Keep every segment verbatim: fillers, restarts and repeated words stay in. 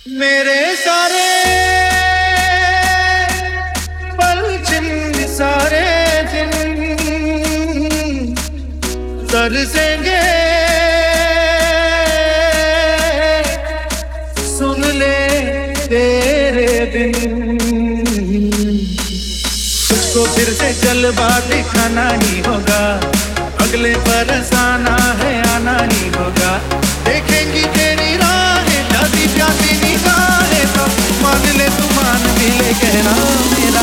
मेरे सारे पल चिन्ह सारे दिन तरसेंगे, सुन ले तेरे बिन। तुझको फिर से जलवा दिखाना ही होगा, अगले बरस आना है आना ही होगा। देखेंगी तेरी राहें प्यासी प्यासी निगाहें, तो मान ले तू मान भी ले कहना मेरा।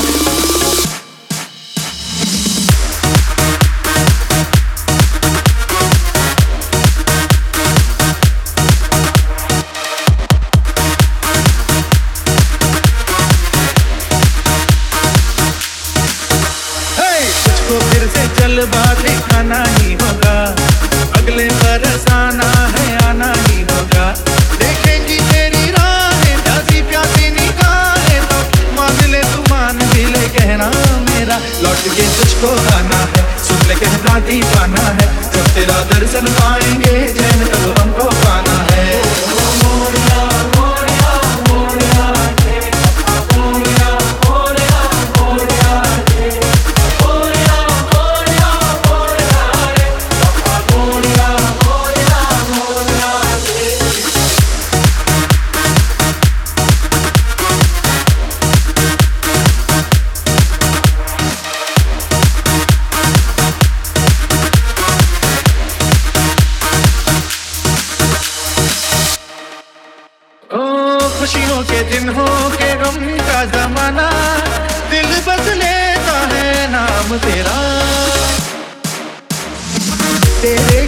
तुझको फिर से जलवा दिखाना ही होगा, अगले बरस आना है आना ही होगा। देखेंगी तेरी राहें प्यासी प्यासी निगाहें, तो मान ले तू मान भी ले कहना मेरा। लौट के तुझको आना है, सुन ले कहना दीवाना है। जब तेरा दर्शन पाएंगे चैन तब हमको पाना है। खुशियों के दिन हो के गम का जमाना, दिल बस लेता है नाम तेरा। तेरे